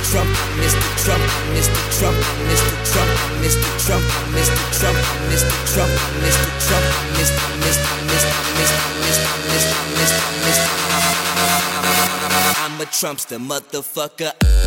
Trump, Mr. Trump, Mr. Trump, Mr. Trump, Mr. Trump, Mr. Trump, Mr. Trump, Mr. Trump, Mr. I'm a Trumpster, motherfucker.